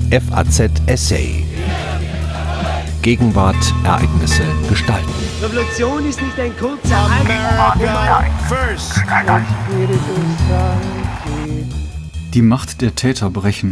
FAZ Essay. Gegenwart, Ereignisse, Gestalten. Revolution ist nicht ein kurzer Die Macht der Täter brechen.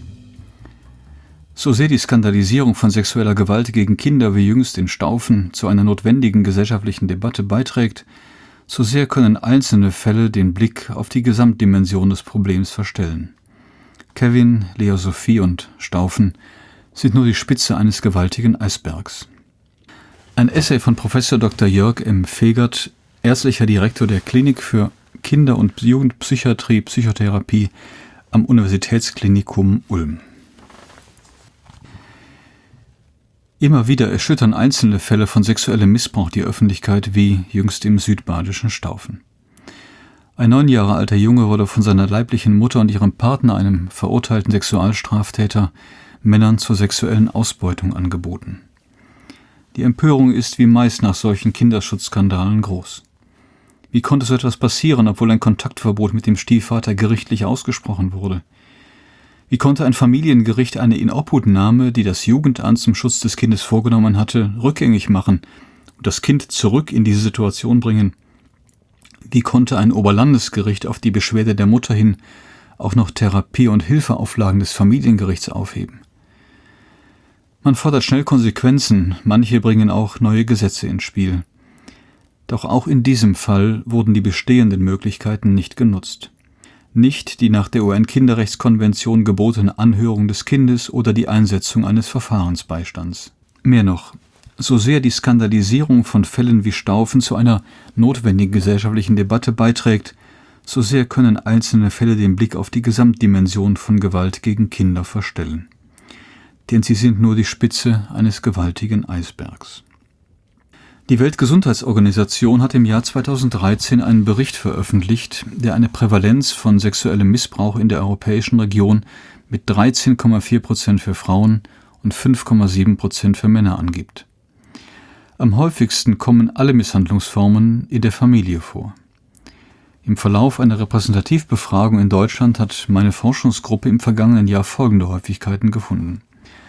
So sehr die Skandalisierung von sexueller Gewalt gegen Kinder wie jüngst in Staufen zu einer notwendigen gesellschaftlichen Debatte beiträgt, so sehr können einzelne Fälle den Blick auf die Gesamtdimension des Problems verstellen. Kevin, Lea Sophie und Staufen sind nur die Spitze eines gewaltigen Eisbergs. Ein Essay von Prof. Dr. Jörg M. Fegert, ärztlicher Direktor der Klinik für Kinder- und Jugendpsychiatrie, Psychotherapie am Universitätsklinikum Ulm. Immer wieder erschüttern einzelne Fälle von sexuellem Missbrauch die Öffentlichkeit, wie jüngst im südbadischen Staufen. Ein 9 Jahre alter Junge wurde von seiner leiblichen Mutter und ihrem Partner, einem verurteilten Sexualstraftäter, Männern zur sexuellen Ausbeutung angeboten. Die Empörung ist wie meist nach solchen Kinderschutzskandalen groß. Wie konnte so etwas passieren, obwohl ein Kontaktverbot mit dem Stiefvater gerichtlich ausgesprochen wurde? Wie konnte ein Familiengericht eine Inobhutnahme, die das Jugendamt zum Schutz des Kindes vorgenommen hatte, rückgängig machen und das Kind zurück in diese Situation bringen? Wie konnte ein Oberlandesgericht auf die Beschwerde der Mutter hin auch noch Therapie- und Hilfeauflagen des Familiengerichts aufheben? Man fordert schnell Konsequenzen, manche bringen auch neue Gesetze ins Spiel. Doch auch in diesem Fall wurden die bestehenden Möglichkeiten nicht genutzt. Nicht die nach der UN-Kinderrechtskonvention gebotene Anhörung des Kindes oder die Einsetzung eines Verfahrensbeistands. Mehr noch, so sehr die Skandalisierung von Fällen wie Staufen zu einer notwendigen gesellschaftlichen Debatte beiträgt, so sehr können einzelne Fälle den Blick auf die Gesamtdimension von Gewalt gegen Kinder verstellen. Denn sie sind nur die Spitze eines gewaltigen Eisbergs. Die Weltgesundheitsorganisation hat im Jahr 2013 einen Bericht veröffentlicht, der eine Prävalenz von sexuellem Missbrauch in der europäischen Region mit 13,4% für Frauen und 5,7% für Männer angibt. Am häufigsten kommen alle Misshandlungsformen in der Familie vor. Im Verlauf einer Repräsentativbefragung in Deutschland hat meine Forschungsgruppe im vergangenen Jahr folgende Häufigkeiten gefunden.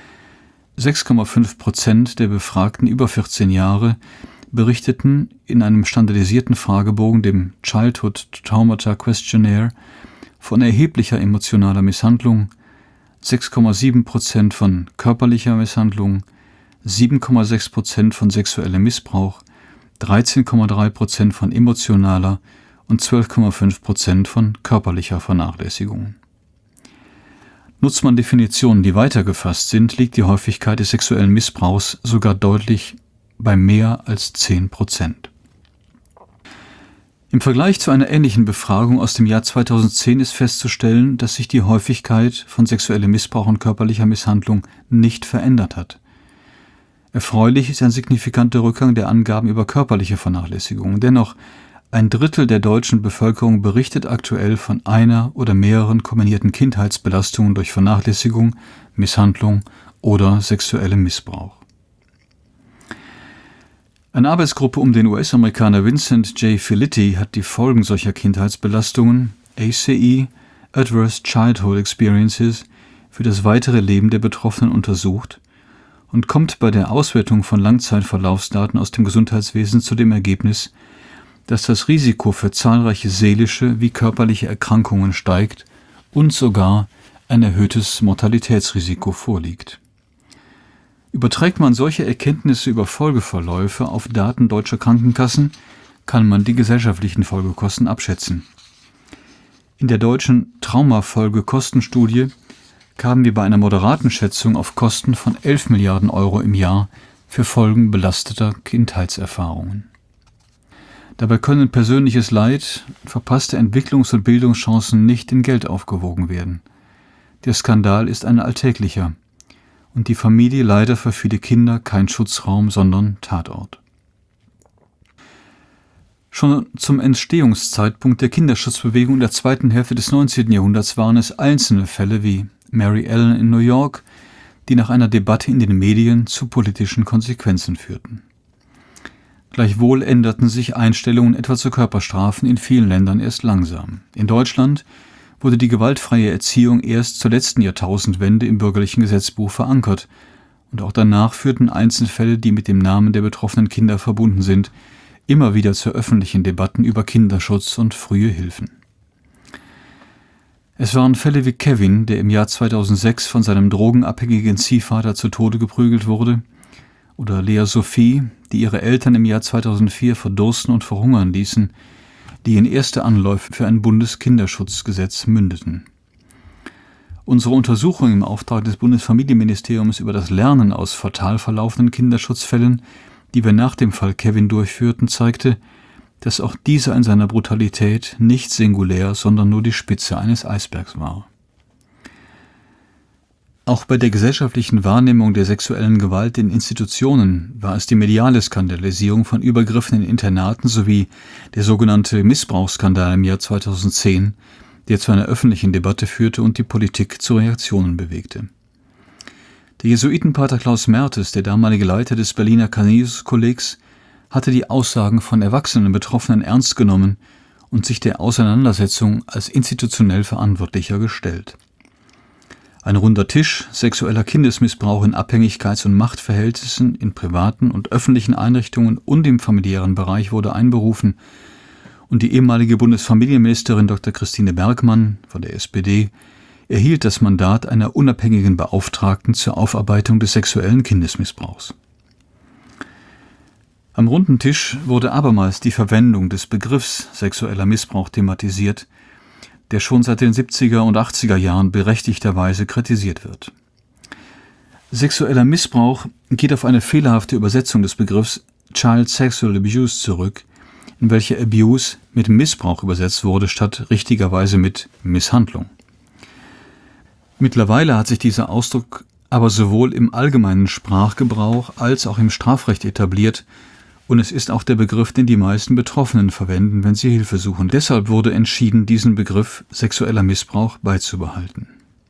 6,5% der Befragten über 14 Jahre berichteten in einem standardisierten Fragebogen, dem Childhood Traumata Questionnaire, von erheblicher emotionaler Misshandlung, 6,7% von körperlicher Misshandlung, 7,6% von sexuellem Missbrauch, 13,3% von emotionaler und 12,5% von körperlicher Vernachlässigung. Nutzt man Definitionen, die weiter gefasst sind, liegt die Häufigkeit des sexuellen Missbrauchs sogar deutlich bei mehr als 10%. Im Vergleich zu einer ähnlichen Befragung aus dem Jahr 2010 ist festzustellen, dass sich die Häufigkeit von sexuellem Missbrauch und körperlicher Misshandlung nicht verändert hat. Erfreulich ist ein signifikanter Rückgang der Angaben über körperliche Vernachlässigung. Dennoch, 1/3 der deutschen Bevölkerung berichtet aktuell von einer oder mehreren kombinierten Kindheitsbelastungen durch Vernachlässigung, Misshandlung oder sexuellem Missbrauch. Eine Arbeitsgruppe um den US-Amerikaner Vincent J. Felitti hat die Folgen solcher Kindheitsbelastungen, ACE, Adverse Childhood Experiences, für das weitere Leben der Betroffenen untersucht und kommt bei der Auswertung von Langzeitverlaufsdaten aus dem Gesundheitswesen zu dem Ergebnis, dass das Risiko für zahlreiche seelische wie körperliche Erkrankungen steigt und sogar ein erhöhtes Mortalitätsrisiko vorliegt. Überträgt man solche Erkenntnisse über Folgeverläufe auf Daten deutscher Krankenkassen, kann man die gesellschaftlichen Folgekosten abschätzen. In der deutschen Traumafolgekostenstudie kamen wir bei einer moderaten Schätzung auf Kosten von 11 Milliarden Euro im Jahr für Folgen belasteter Kindheitserfahrungen. Dabei können persönliches Leid, verpasste Entwicklungs- und Bildungschancen nicht in Geld aufgewogen werden. Der Skandal ist ein alltäglicher und die Familie leider für viele Kinder kein Schutzraum, sondern Tatort. Schon zum Entstehungszeitpunkt der Kinderschutzbewegung der zweiten Hälfte des 19. Jahrhunderts waren es einzelne Fälle wie Mary Ellen in New York, die nach einer Debatte in den Medien zu politischen Konsequenzen führten. Gleichwohl änderten sich Einstellungen etwa zu Körperstrafen in vielen Ländern erst langsam. In Deutschland wurde die gewaltfreie Erziehung erst zur letzten Jahrtausendwende im bürgerlichen Gesetzbuch verankert, und auch danach führten Einzelfälle, die mit dem Namen der betroffenen Kinder verbunden sind, immer wieder zu öffentlichen Debatten über Kinderschutz und frühe Hilfen. Es waren Fälle wie Kevin, der im Jahr 2006 von seinem drogenabhängigen Ziehvater zu Tode geprügelt wurde, oder Lea Sophie, die ihre Eltern im Jahr 2004 verdursten und verhungern ließen, die in erste Anläufe für ein Bundeskinderschutzgesetz mündeten. Unsere Untersuchung im Auftrag des Bundesfamilienministeriums über das Lernen aus fatal verlaufenden Kinderschutzfällen, die wir nach dem Fall Kevin durchführten, zeigte, dass auch dieser in seiner Brutalität nicht singulär, sondern nur die Spitze eines Eisbergs war. Auch bei der gesellschaftlichen Wahrnehmung der sexuellen Gewalt in Institutionen war es die mediale Skandalisierung von Übergriffen in Internaten sowie der sogenannte Missbrauchsskandal im Jahr 2010, der zu einer öffentlichen Debatte führte und die Politik zu Reaktionen bewegte. Der Jesuitenpater Klaus Mertes, der damalige Leiter des Berliner Canisius-Kollegs, hatte die Aussagen von erwachsenen Betroffenen ernst genommen und sich der Auseinandersetzung als institutionell Verantwortlicher gestellt. Ein runder Tisch sexueller Kindesmissbrauch in Abhängigkeits- und Machtverhältnissen in privaten und öffentlichen Einrichtungen und im familiären Bereich wurde einberufen und die ehemalige Bundesfamilienministerin Dr. Christine Bergmann von der SPD erhielt das Mandat einer unabhängigen Beauftragten zur Aufarbeitung des sexuellen Kindesmissbrauchs. Am runden Tisch wurde abermals die Verwendung des Begriffs sexueller Missbrauch thematisiert, der schon seit den 70er und 80er Jahren berechtigterweise kritisiert wird. Sexueller Missbrauch geht auf eine fehlerhafte Übersetzung des Begriffs Child Sexual Abuse zurück, in welcher Abuse mit Missbrauch übersetzt wurde, statt richtigerweise mit Misshandlung. Mittlerweile hat sich dieser Ausdruck aber sowohl im allgemeinen Sprachgebrauch als auch im Strafrecht etabliert, und es ist auch der Begriff, den die meisten Betroffenen verwenden, wenn sie Hilfe suchen. Deshalb wurde entschieden, diesen Begriff sexueller Missbrauch beizubehalten.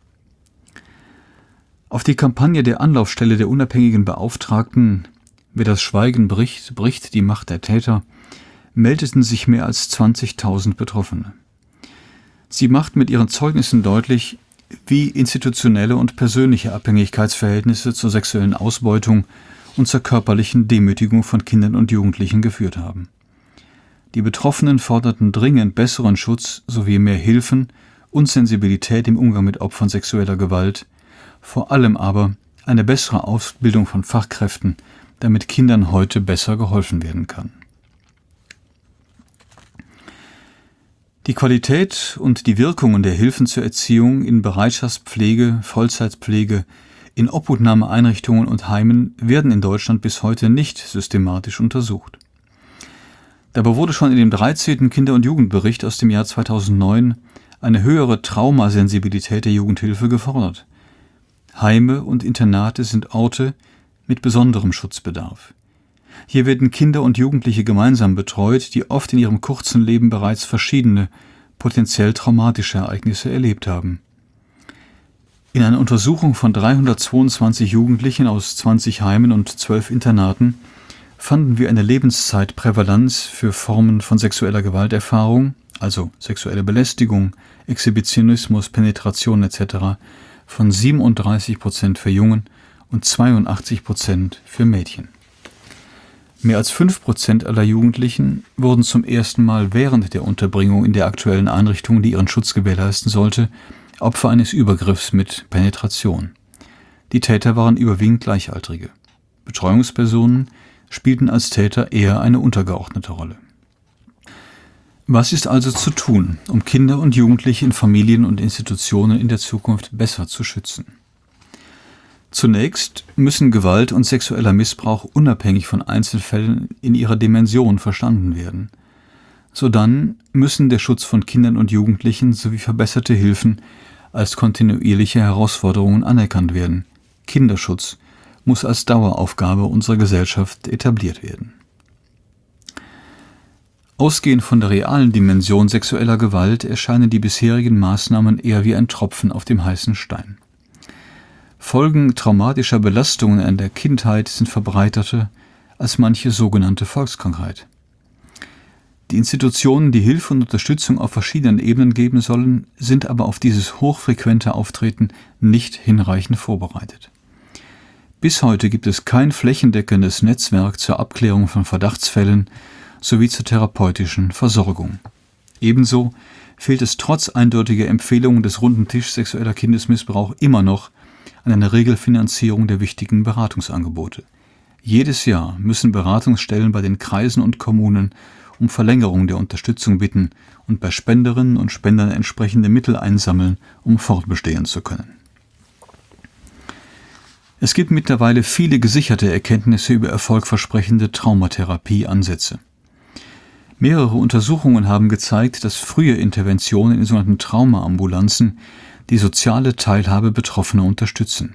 Auf die Kampagne der Anlaufstelle der unabhängigen Beauftragten „Wer das Schweigen bricht, bricht die Macht der Täter" meldeten sich mehr als 20.000 Betroffene. Sie macht mit ihren Zeugnissen deutlich, wie institutionelle und persönliche Abhängigkeitsverhältnisse zur sexuellen Ausbeutung und zur körperlichen Demütigung von Kindern und Jugendlichen geführt haben. Die Betroffenen forderten dringend besseren Schutz sowie mehr Hilfen und Sensibilität im Umgang mit Opfern sexueller Gewalt, vor allem aber eine bessere Ausbildung von Fachkräften, damit Kindern heute besser geholfen werden kann. Die Qualität und die Wirkungen der Hilfen zur Erziehung in Bereitschaftspflege, Vollzeitpflege, in Obhutnahmeeinrichtungen und Heimen werden in Deutschland bis heute nicht systematisch untersucht. Dabei wurde schon in dem 13. Kinder- und Jugendbericht aus dem Jahr 2009 eine höhere Traumasensibilität der Jugendhilfe gefordert. Heime und Internate sind Orte mit besonderem Schutzbedarf. Hier werden Kinder und Jugendliche gemeinsam betreut, die oft in ihrem kurzen Leben bereits verschiedene, potenziell traumatische Ereignisse erlebt haben. In einer Untersuchung von 322 Jugendlichen aus 20 Heimen und 12 Internaten fanden wir eine Lebenszeitprävalenz für Formen von sexueller Gewalterfahrung, also sexuelle Belästigung, Exhibitionismus, Penetration etc., von 37% für Jungen und 82% für Mädchen. Mehr als 5% aller Jugendlichen wurden zum ersten Mal während der Unterbringung in der aktuellen Einrichtung, die ihren Schutz gewährleisten sollte, Opfer eines Übergriffs mit Penetration. Die Täter waren überwiegend Gleichaltrige. Betreuungspersonen spielten als Täter eher eine untergeordnete Rolle. Was ist also zu tun, um Kinder und Jugendliche in Familien und Institutionen in der Zukunft besser zu schützen? Zunächst müssen Gewalt und sexueller Missbrauch unabhängig von Einzelfällen in ihrer Dimension verstanden werden. Sodann müssen der Schutz von Kindern und Jugendlichen sowie verbesserte Hilfen als kontinuierliche Herausforderungen anerkannt werden. Kinderschutz muss als Daueraufgabe unserer Gesellschaft etabliert werden. Ausgehend von der realen Dimension sexueller Gewalt erscheinen die bisherigen Maßnahmen eher wie ein Tropfen auf dem heißen Stein. Folgen traumatischer Belastungen in der Kindheit sind verbreiteter als manche sogenannte Volkskrankheit. Die Institutionen, die Hilfe und Unterstützung auf verschiedenen Ebenen geben sollen, sind aber auf dieses hochfrequente Auftreten nicht hinreichend vorbereitet. Bis heute gibt es kein flächendeckendes Netzwerk zur Abklärung von Verdachtsfällen sowie zur therapeutischen Versorgung. Ebenso fehlt es trotz eindeutiger Empfehlungen des Runden Tisch sexueller Kindesmissbrauch immer noch an einer Regelfinanzierung der wichtigen Beratungsangebote. Jedes Jahr müssen Beratungsstellen bei den Kreisen und Kommunen um Verlängerung der Unterstützung bitten und bei Spenderinnen und Spendern entsprechende Mittel einsammeln, um fortbestehen zu können. Es gibt mittlerweile viele gesicherte Erkenntnisse über erfolgversprechende Traumatherapieansätze. Mehrere Untersuchungen haben gezeigt, dass frühe Interventionen in sogenannten Traumaambulanzen die soziale Teilhabe Betroffener unterstützen.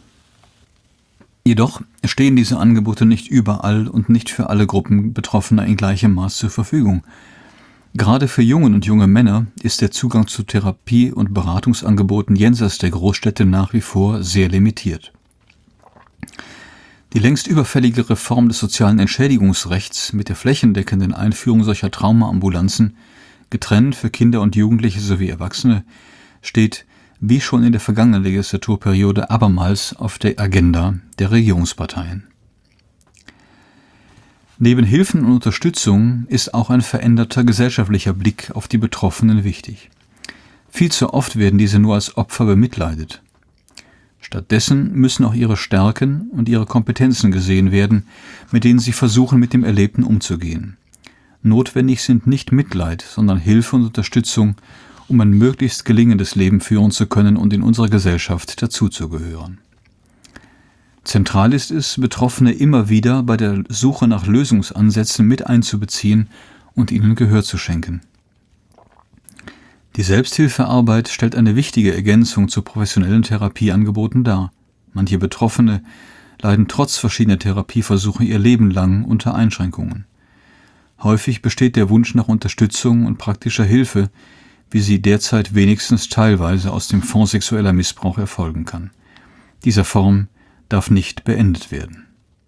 Jedoch stehen diese Angebote nicht überall und nicht für alle Gruppen Betroffener in gleichem Maß zur Verfügung. Gerade für Jungen und junge Männer ist der Zugang zu Therapie- und Beratungsangeboten jenseits der Großstädte nach wie vor sehr limitiert. Die längst überfällige Reform des sozialen Entschädigungsrechts mit der flächendeckenden Einführung solcher Traumaambulanzen, getrennt für Kinder und Jugendliche sowie Erwachsene, steht wie schon in der vergangenen Legislaturperiode abermals auf der Agenda der Regierungsparteien. Neben Hilfen und Unterstützung ist auch ein veränderter gesellschaftlicher Blick auf die Betroffenen wichtig. Viel zu oft werden diese nur als Opfer bemitleidet. Stattdessen müssen auch ihre Stärken und ihre Kompetenzen gesehen werden, mit denen sie versuchen, mit dem Erlebten umzugehen. Notwendig sind nicht Mitleid, sondern Hilfe und Unterstützung, um ein möglichst gelingendes Leben führen zu können und in unserer Gesellschaft dazuzugehören. Zentral ist es, Betroffene immer wieder bei der Suche nach Lösungsansätzen mit einzubeziehen und ihnen Gehör zu schenken. Die Selbsthilfearbeit stellt eine wichtige Ergänzung zu professionellen Therapieangeboten dar. Manche Betroffene leiden trotz verschiedener Therapieversuche ihr Leben lang unter Einschränkungen. Häufig besteht der Wunsch nach Unterstützung und praktischer Hilfe, wie sie derzeit wenigstens teilweise aus dem Fonds sexueller Missbrauch erfolgen kann. Dieser Form darf nicht beendet werden.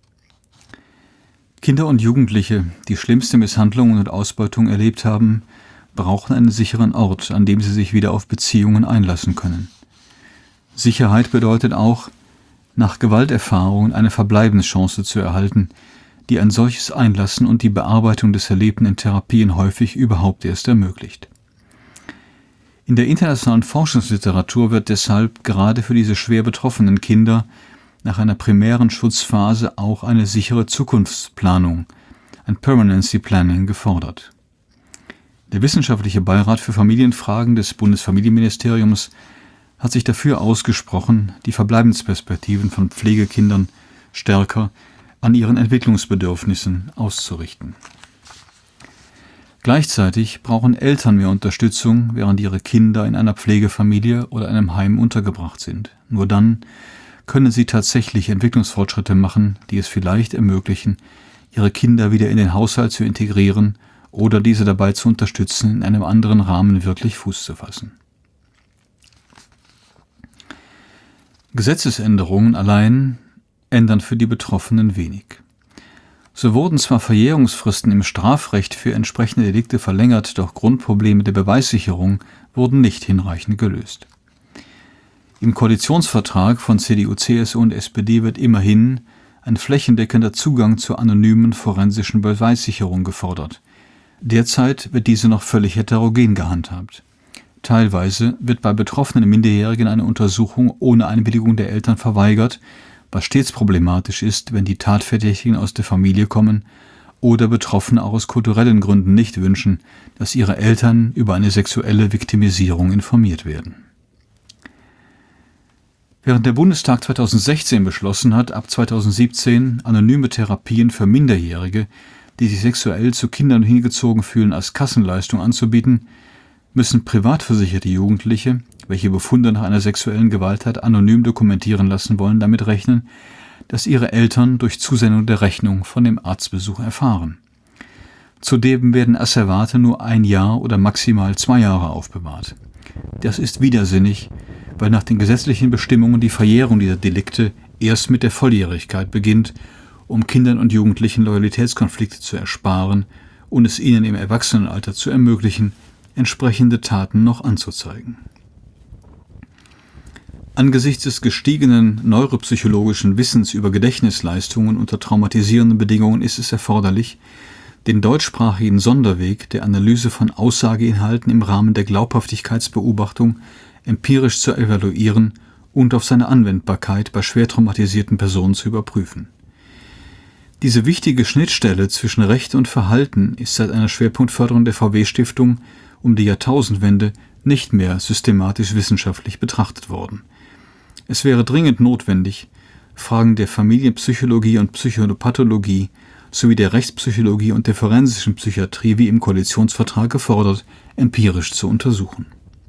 Kinder und Jugendliche, die schlimmste Misshandlungen und Ausbeutung erlebt haben, brauchen einen sicheren Ort, an dem sie sich wieder auf Beziehungen einlassen können. Sicherheit bedeutet auch, nach Gewalterfahrungen eine Verbleibenschance zu erhalten, die ein solches Einlassen und die Bearbeitung des Erlebten in Therapien häufig überhaupt erst ermöglicht. In der internationalen Forschungsliteratur wird deshalb gerade für diese schwer betroffenen Kinder nach einer primären Schutzphase auch eine sichere Zukunftsplanung, ein Permanency Planning, gefordert. Der Wissenschaftliche Beirat für Familienfragen des Bundesfamilienministeriums hat sich dafür ausgesprochen, die Verbleibensperspektiven von Pflegekindern stärker an ihren Entwicklungsbedürfnissen auszurichten. Gleichzeitig brauchen Eltern mehr Unterstützung, während ihre Kinder in einer Pflegefamilie oder einem Heim untergebracht sind. Nur dann können sie tatsächlich Entwicklungsfortschritte machen, die es vielleicht ermöglichen, ihre Kinder wieder in den Haushalt zu integrieren oder diese dabei zu unterstützen, in einem anderen Rahmen wirklich Fuß zu fassen. Gesetzesänderungen allein ändern für die Betroffenen wenig. So wurden zwar Verjährungsfristen im Strafrecht für entsprechende Delikte verlängert, doch Grundprobleme der Beweissicherung wurden nicht hinreichend gelöst. Im Koalitionsvertrag von CDU, CSU und SPD wird immerhin ein flächendeckender Zugang zur anonymen forensischen Beweissicherung gefordert. Derzeit wird diese noch völlig heterogen gehandhabt. Teilweise wird bei betroffenen Minderjährigen eine Untersuchung ohne Einwilligung der Eltern verweigert, was stets problematisch ist, wenn die Tatverdächtigen aus der Familie kommen oder Betroffene auch aus kulturellen Gründen nicht wünschen, dass ihre Eltern über eine sexuelle Viktimisierung informiert werden. Während der Bundestag 2016 beschlossen hat, ab 2017 anonyme Therapien für Minderjährige, die sich sexuell zu Kindern hingezogen fühlen, als Kassenleistung anzubieten, müssen privat versicherte Jugendliche, welche Befunde nach einer sexuellen Gewalttat anonym dokumentieren lassen wollen, damit rechnen, dass ihre Eltern durch Zusendung der Rechnung von dem Arztbesuch erfahren. Zudem werden Asservate nur 1 Jahr oder maximal 2 Jahre aufbewahrt. Das ist widersinnig, weil nach den gesetzlichen Bestimmungen die Verjährung dieser Delikte erst mit der Volljährigkeit beginnt, um Kindern und Jugendlichen Loyalitätskonflikte zu ersparen und es ihnen im Erwachsenenalter zu ermöglichen, entsprechende Taten noch anzuzeigen. Angesichts des gestiegenen neuropsychologischen Wissens über Gedächtnisleistungen unter traumatisierenden Bedingungen ist es erforderlich, den deutschsprachigen Sonderweg der Analyse von Aussageinhalten im Rahmen der Glaubhaftigkeitsbeobachtung empirisch zu evaluieren und auf seine Anwendbarkeit bei schwer traumatisierten Personen zu überprüfen. Diese wichtige Schnittstelle zwischen Recht und Verhalten ist seit einer Schwerpunktförderung der VW-Stiftung um die Jahrtausendwende nicht mehr systematisch wissenschaftlich betrachtet worden. Es wäre dringend notwendig, Fragen der Familienpsychologie und Psychopathologie sowie der Rechtspsychologie und der forensischen Psychiatrie, wie im Koalitionsvertrag gefordert, empirisch zu untersuchen.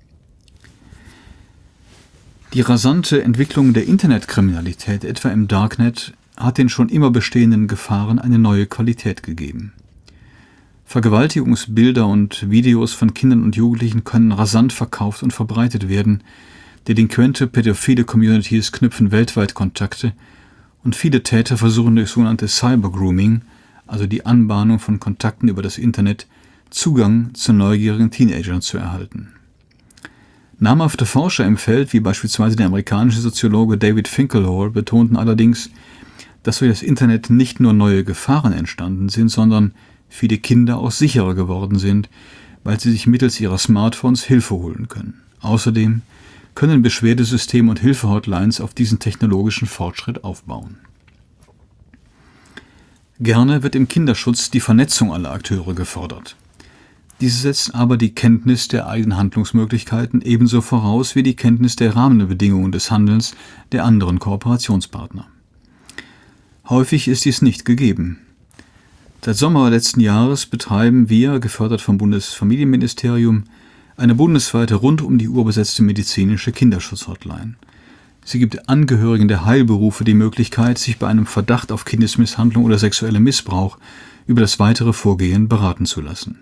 Die rasante Entwicklung der Internetkriminalität, etwa im Darknet, hat den schon immer bestehenden Gefahren eine neue Qualität gegeben. Vergewaltigungsbilder und Videos von Kindern und Jugendlichen können rasant verkauft und verbreitet werden. Delinquente pädophile Communities knüpfen weltweit Kontakte und viele Täter versuchen durch sogenannte Cybergrooming, also die Anbahnung von Kontakten über das Internet, Zugang zu neugierigen Teenagern zu erhalten. Namhafte Forscher im Feld, wie beispielsweise der amerikanische Soziologe David Finkelhor, betonten allerdings, dass durch das Internet nicht nur neue Gefahren entstanden sind, sondern viele Kinder auch sicherer geworden sind, weil sie sich mittels ihrer Smartphones Hilfe holen können. Außerdem können Beschwerdesysteme und Hilfehotlines auf diesen technologischen Fortschritt aufbauen. Gerne wird im Kinderschutz die Vernetzung aller Akteure gefordert. Diese setzt aber die Kenntnis der eigenen Handlungsmöglichkeiten ebenso voraus wie die Kenntnis der Rahmenbedingungen des Handelns der anderen Kooperationspartner. Häufig ist dies nicht gegeben. Seit Sommer letzten Jahres betreiben wir, gefördert vom Bundesfamilienministerium, eine bundesweite rund um die Uhr besetzte medizinische Kinderschutzhotline. Sie gibt Angehörigen der Heilberufe die Möglichkeit, sich bei einem Verdacht auf Kindesmisshandlung oder sexuellem Missbrauch über das weitere Vorgehen beraten zu lassen.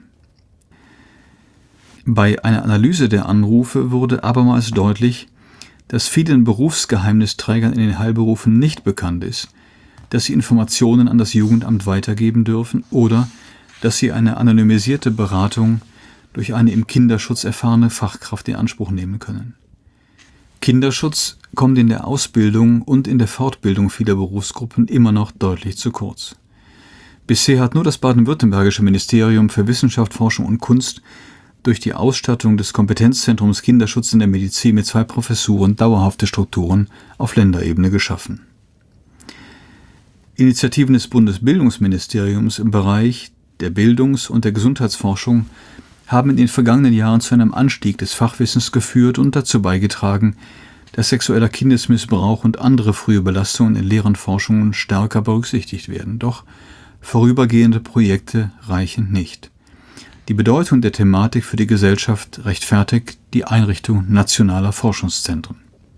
Bei einer Analyse der Anrufe wurde abermals deutlich, dass vielen Berufsgeheimnisträgern in den Heilberufen nicht bekannt ist, dass sie Informationen an das Jugendamt weitergeben dürfen oder dass sie eine anonymisierte Beratung durch eine im Kinderschutz erfahrene Fachkraft in Anspruch nehmen können. Kinderschutz kommt in der Ausbildung und in der Fortbildung vieler Berufsgruppen immer noch deutlich zu kurz. Bisher hat nur das baden-württembergische Ministerium für Wissenschaft, Forschung und Kunst durch die Ausstattung des Kompetenzzentrums Kinderschutz in der Medizin mit 2 Professuren dauerhafte Strukturen auf Länderebene geschaffen. Initiativen des Bundesbildungsministeriums im Bereich der Bildungs- und der Gesundheitsforschung haben in den vergangenen Jahren zu einem Anstieg des Fachwissens geführt und dazu beigetragen, dass sexueller Kindesmissbrauch und andere frühe Belastungen in Lehre und Forschungen stärker berücksichtigt werden. Doch vorübergehende Projekte reichen nicht. Die Bedeutung der Thematik für die Gesellschaft rechtfertigt die Einrichtung nationaler Forschungszentren.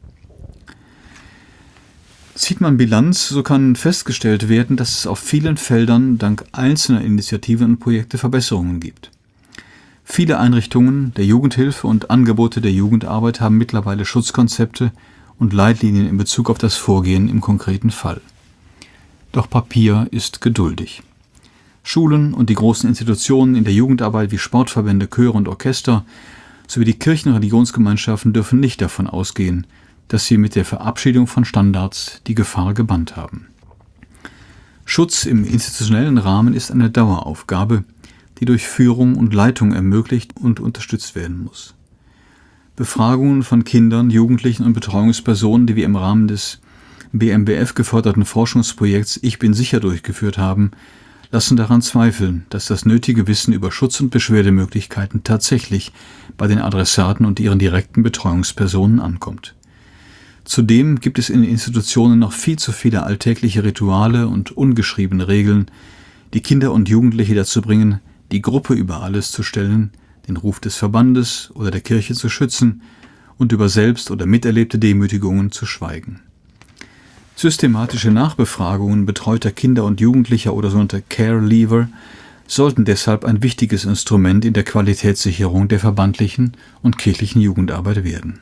Zieht man Bilanz, so kann festgestellt werden, dass es auf vielen Feldern dank einzelner Initiativen und Projekte Verbesserungen gibt. Viele Einrichtungen der Jugendhilfe und Angebote der Jugendarbeit haben mittlerweile Schutzkonzepte und Leitlinien in Bezug auf das Vorgehen im konkreten Fall. Doch Papier ist geduldig. Schulen und die großen Institutionen in der Jugendarbeit wie Sportverbände, Chöre und Orchester sowie die Kirchen- und Religionsgemeinschaften dürfen nicht davon ausgehen, dass sie mit der Verabschiedung von Standards die Gefahr gebannt haben. Schutz im institutionellen Rahmen ist eine Daueraufgabe, die durch Führung und Leitung ermöglicht und unterstützt werden muss. Befragungen von Kindern, Jugendlichen und Betreuungspersonen, die wir im Rahmen des BMBF geförderten Forschungsprojekts Ich bin sicher durchgeführt haben, lassen daran zweifeln, dass das nötige Wissen über Schutz- und Beschwerdemöglichkeiten tatsächlich bei den Adressaten und ihren direkten Betreuungspersonen ankommt. Zudem gibt es in den Institutionen noch viel zu viele alltägliche Rituale und ungeschriebene Regeln, die Kinder und Jugendliche dazu bringen, die Gruppe über alles zu stellen, den Ruf des Verbandes oder der Kirche zu schützen und über selbst oder miterlebte Demütigungen zu schweigen. Systematische Nachbefragungen betreuter Kinder und Jugendlicher oder sogenannte Care Leaver sollten deshalb ein wichtiges Instrument in der Qualitätssicherung der verbandlichen und kirchlichen Jugendarbeit werden.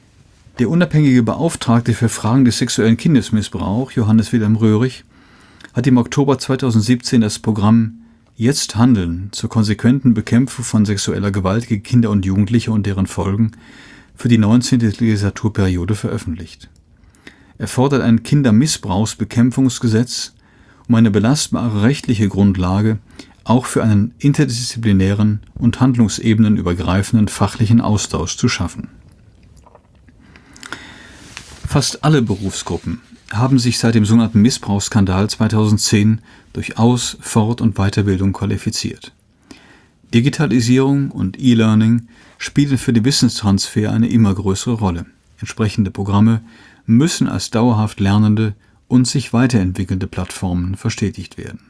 Der unabhängige Beauftragte für Fragen des sexuellen Kindesmissbrauchs, Johannes Wilhelm Röhrig, hat im Oktober 2017 das Programm Jetzt Handeln zur konsequenten Bekämpfung von sexueller Gewalt gegen Kinder und Jugendliche und deren Folgen für die 19. Legislaturperiode veröffentlicht. Er fordert ein Kindermissbrauchsbekämpfungsgesetz, um eine belastbare rechtliche Grundlage auch für einen interdisziplinären und handlungsebenenübergreifenden fachlichen Austausch zu schaffen. Fast alle Berufsgruppen haben sich seit dem sogenannten Missbrauchsskandal 2010 durch Aus-, Fort- und Weiterbildung qualifiziert. Digitalisierung und E-Learning spielen für den Wissenstransfer eine immer größere Rolle. Entsprechende Programme müssen als dauerhaft lernende und sich weiterentwickelnde Plattformen verstetigt werden.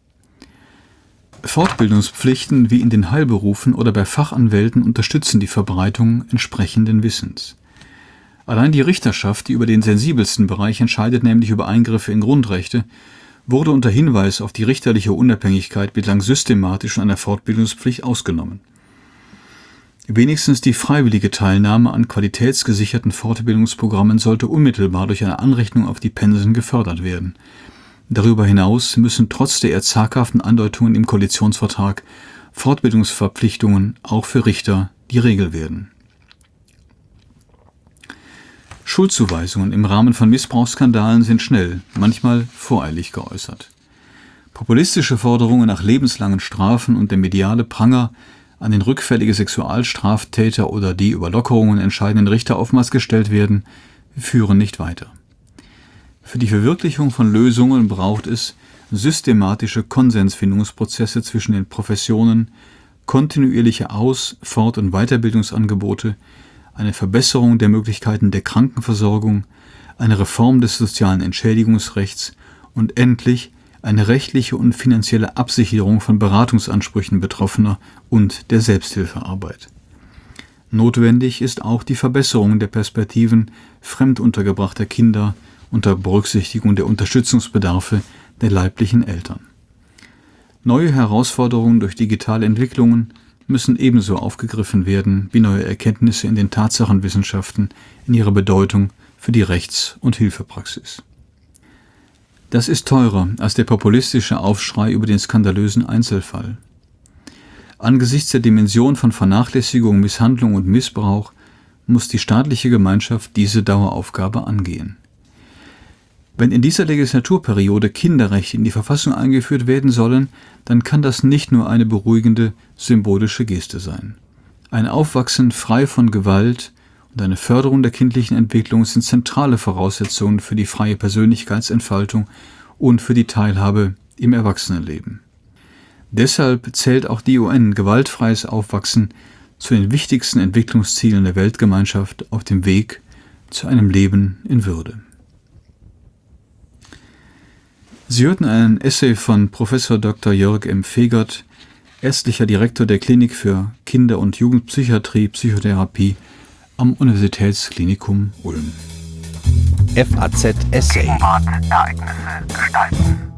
Fortbildungspflichten wie in den Heilberufen oder bei Fachanwälten unterstützen die Verbreitung entsprechenden Wissens. Allein die Richterschaft, die über den sensibelsten Bereich entscheidet, nämlich über Eingriffe in Grundrechte, wurde unter Hinweis auf die richterliche Unabhängigkeit bislang systematisch von einer Fortbildungspflicht ausgenommen. Wenigstens die freiwillige Teilnahme an qualitätsgesicherten Fortbildungsprogrammen sollte unmittelbar durch eine Anrechnung auf die Pensen gefördert werden. Darüber hinaus müssen trotz der eher zaghaften Andeutungen im Koalitionsvertrag Fortbildungsverpflichtungen auch für Richter die Regel werden. Schuldzuweisungen im Rahmen von Missbrauchsskandalen sind schnell, manchmal voreilig geäußert. Populistische Forderungen nach lebenslangen Strafen und der mediale Pranger an den rückfällige Sexualstraftäter oder die über Lockerungen entscheidenden Richter oftmals gestellt werden, führen nicht weiter. Für die Verwirklichung von Lösungen braucht es systematische Konsensfindungsprozesse zwischen den Professionen, kontinuierliche Aus-, Fort- und Weiterbildungsangebote, eine Verbesserung der Möglichkeiten der Krankenversorgung, eine Reform des sozialen Entschädigungsrechts und endlich eine rechtliche und finanzielle Absicherung von Beratungsansprüchen Betroffener und der Selbsthilfearbeit. Notwendig ist auch die Verbesserung der Perspektiven fremduntergebrachter Kinder unter Berücksichtigung der Unterstützungsbedarfe der leiblichen Eltern. Neue Herausforderungen durch digitale Entwicklungen müssen ebenso aufgegriffen werden wie neue Erkenntnisse in den Tatsachenwissenschaften in ihrer Bedeutung für die Rechts- und Hilfepraxis. Das ist teurer als der populistische Aufschrei über den skandalösen Einzelfall. Angesichts der Dimension von Vernachlässigung, Misshandlung und Missbrauch muss die staatliche Gemeinschaft diese Daueraufgabe angehen. Wenn in dieser Legislaturperiode Kinderrechte in die Verfassung eingeführt werden sollen, dann kann das nicht nur eine beruhigende, symbolische Geste sein. Ein Aufwachsen frei von Gewalt und eine Förderung der kindlichen Entwicklung sind zentrale Voraussetzungen für die freie Persönlichkeitsentfaltung und für die Teilhabe im Erwachsenenleben. Deshalb zählt auch die UN gewaltfreies Aufwachsen zu den wichtigsten Entwicklungszielen der Weltgemeinschaft auf dem Weg zu einem Leben in Würde. Sie hörten einen Essay von Prof. Dr. Jörg M. Fegert, ärztlicher Direktor der Klinik für Kinder- und Jugendpsychiatrie, Psychotherapie am Universitätsklinikum Ulm. FAZ Essay. Ereignisse gestalten.